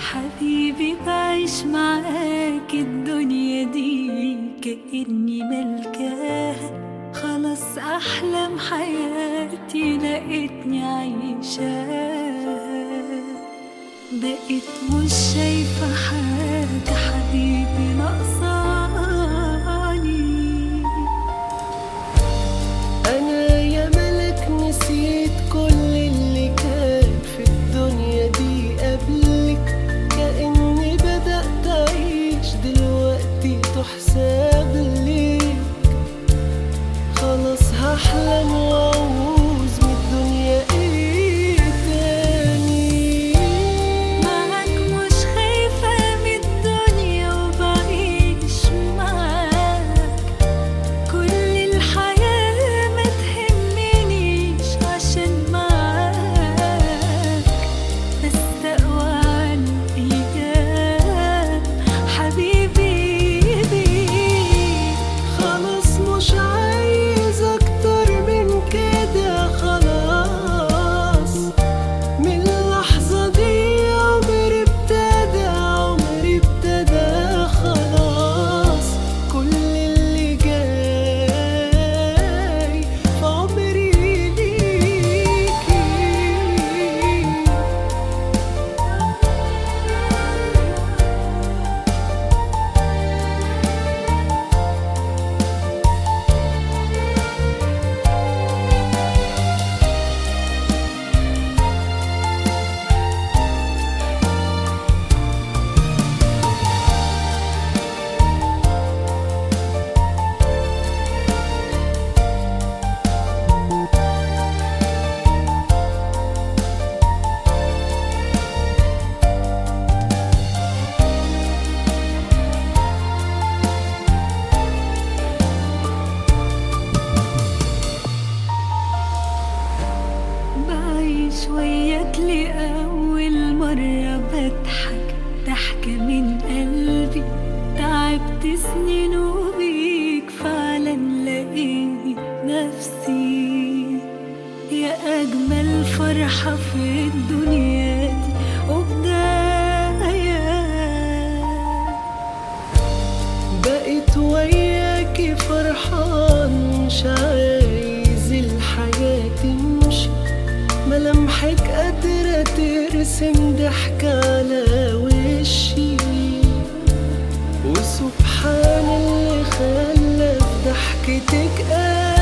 حبيبي بعيش معاك الدنيا دي كأني ملكاها، خلاص أحلام حياتي لقيتني عايشاها. بقيت مش شايفة حاجة حبيبي ناقصاني. أنا يا ملك نسيت كل اللي كان في الدنيا دي قبلك، كأني بدأت أعيش دلوقتي تحسب ليك. خلاص هحلم وأعوز من الدنيا إيه تاني. معاك مش خايفة من الدنيا وبعيش معاك، كل الحياة ما تهمنيش عشان معاك. بستقوى على الأيام حبيبي بيك. خلاص مش عايز أكتر من كده، خلاص من اللحظة دي عمري ابتدى، عمري ابتدى خلاص. كل اللي جاي في عمري ليكي. بعيش وياك لأول مرة، بضحك ضحكة من قلبي. تعبت سنين وبيك فعلا لقيت نفسي، يا أجمل فرحة في الدنيا دي وبداية. بقيت وياكي فرحان، مش عايز الحياة تمشي. ملامحك قادرة ترسم ضحكة على وشي، وسبحان اللي خلى في ضحكتك